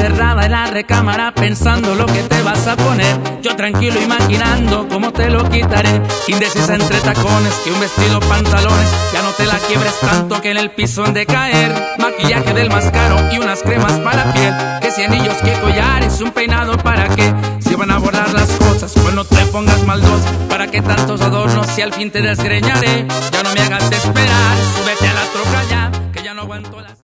encerrada en la recámara pensando lo que te vas a poner. Yo tranquilo imaginando cómo te lo quitaré. Indecisa entre tacones que un vestido, pantalones. Ya no te la quiebres tanto que en el piso han de caer. Maquillaje del más caro y unas cremas para piel. Que si anillos, que collares, un peinado para qué. Si van a abordar las cosas, pues no te pongas maldosa. Para que tantos adornos si al fin te desgreñaré. Ya no me hagas esperar, súbete a la troca ya, que ya no aguanto las...